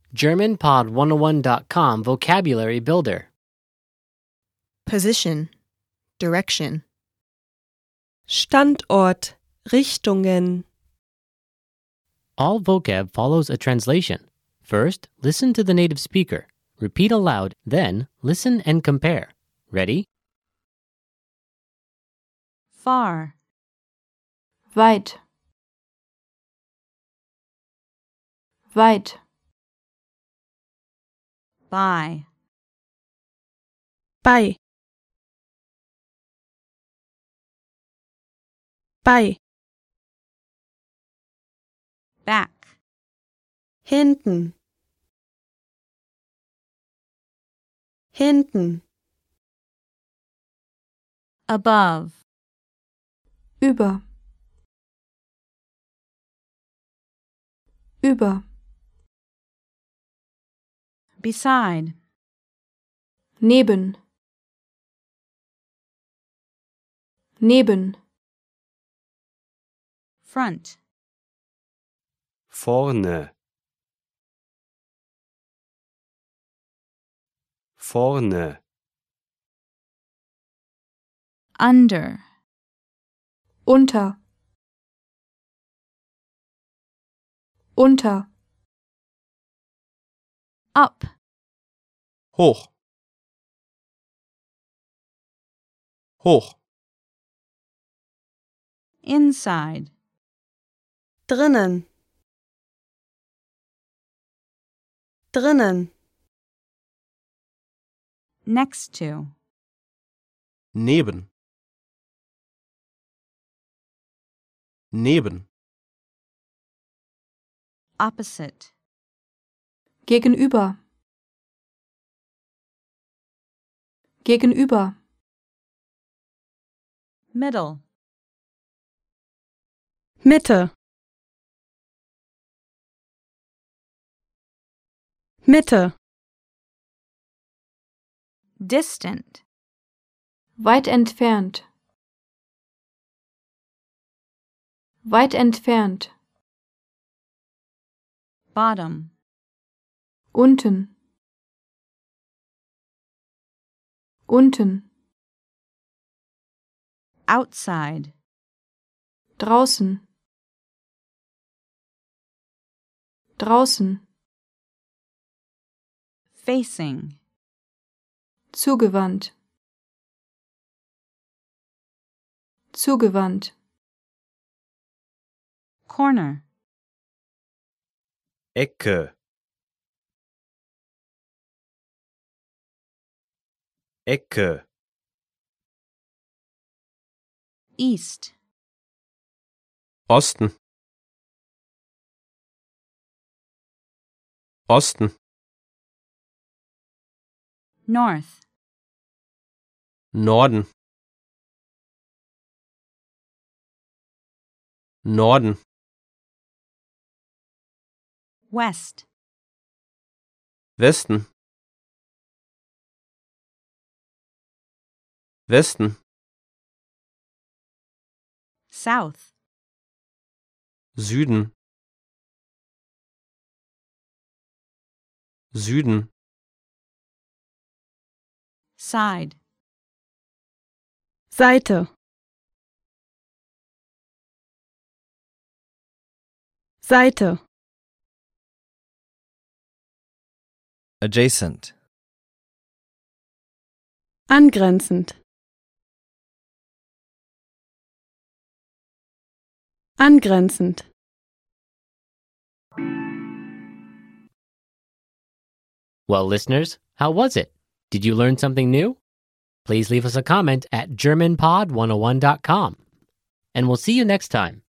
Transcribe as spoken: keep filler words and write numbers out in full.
German Pod one oh one dot com Vocabulary Builder. Position, direction. Standort, Richtungen. All vocab follows a translation. First, listen to the native speaker. Repeat aloud, then listen and compare. Ready? Far. Weit. Weit. By. Bei. Bei. Back. Hinten. Hinten. Above. Über. Über. Beside. Neben. Neben. Front. Vorne. Vorne. Under. Unter. Unter. Up. Hoch. Hoch. Inside. Drinnen. Drinnen. Next to. Neben. Neben. Opposite. Gegenüber. Gegenüber. Middle. Mitte. Mitte. Distant. Weit entfernt. Weit entfernt. Bottom. Unten. Unten. Outside. Draußen. Draußen. Facing. Zugewandt. Zugewandt. Corner. Ecke. Ecke. East. Osten. Osten. North. Norden. Norden. West. Westen. Westen. South. Süden. Süden. Side. Seite. Seite. Adjacent. Angrenzend. Angrenzend. Well, listeners, how was it? Did you learn something new? Please leave us a comment at German Pod one oh one dot com. And we'll see you next time.